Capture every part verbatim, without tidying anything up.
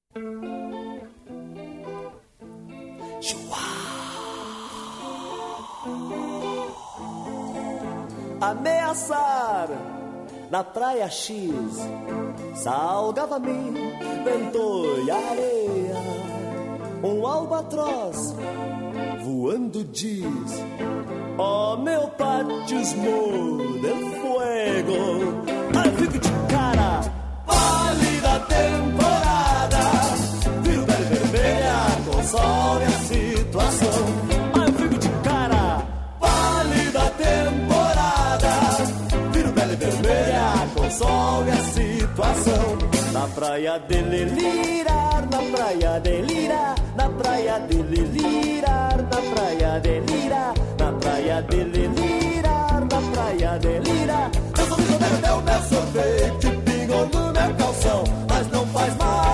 Ameaçar na praia X, salgava-me vento e areia. Um albatroz voando diz: ó, oh, meu batismo de fuego. Ai, fico de cara pálida temporada, viro pele vermelha, console a situação. Ai, fico de cara pálida temporada, viro pele vermelha, console a situação. Na praia de Lelirar, na praia de Lira, na praia de Lelirar, na praia de Lira, na praia de Lelirar, na praia de Lira. Eu sou do meu, meu, meu sorvete, pingou no meu calção, mas não faz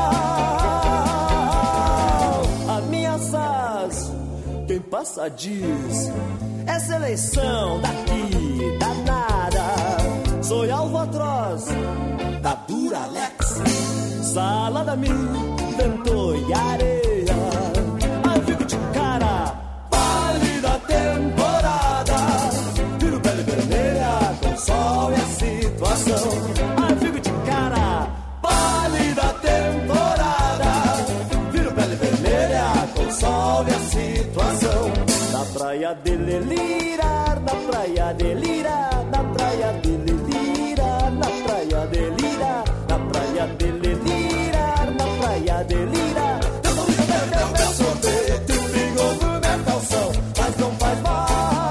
mal. Ameaças, quem passa diz, essa eleição daqui, danada. Sou albatroz da Duralex, salada-me, vento e areia. Ai, fico de cara pálida temporada, viro pele vermelha, console a situação. Ai, fico de cara pálida temporada, viro pele vermelha, console a situação. Na praia de Lelirar, na praia de Lira, na praia de Lelirar, na praia de Lira, na praia de Lelirar, na praia de Lira. Eu sou muito meu, meu, meu sorvete, pingou no meu calção, mas não faz mal.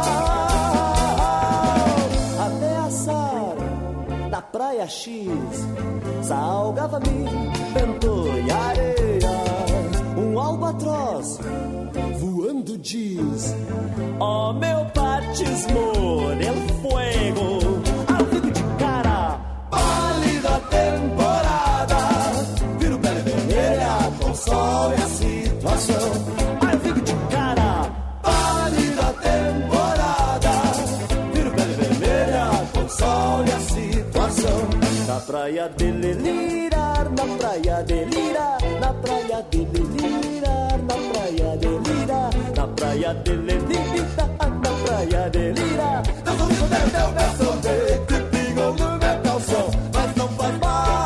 Ameaçar na praia X, salgava-me vento e areia. Um albatroz voando diz: ó, oh, meu batismo del fuego. Ao fico de cara pálida temporada, viro pele vermelha, console a situação. Ai, fico de cara pálida temporada, viro pele vermelha, console a situação. Na praia de Lelirar, na praia de Lira, na praia de Lelirar, na praia de Lira, na praia de Lelira, na praia de Lira. Eu sou do meu, meu, meu sorvete, pingou no meu calção, mas não faz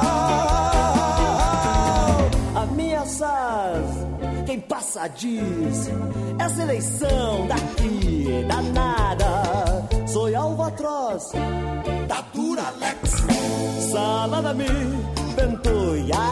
mal. Ameaças, quem passa diz, essa eleição daqui, danada. Sou albatroz da Duralex, salada-me, vento e ar.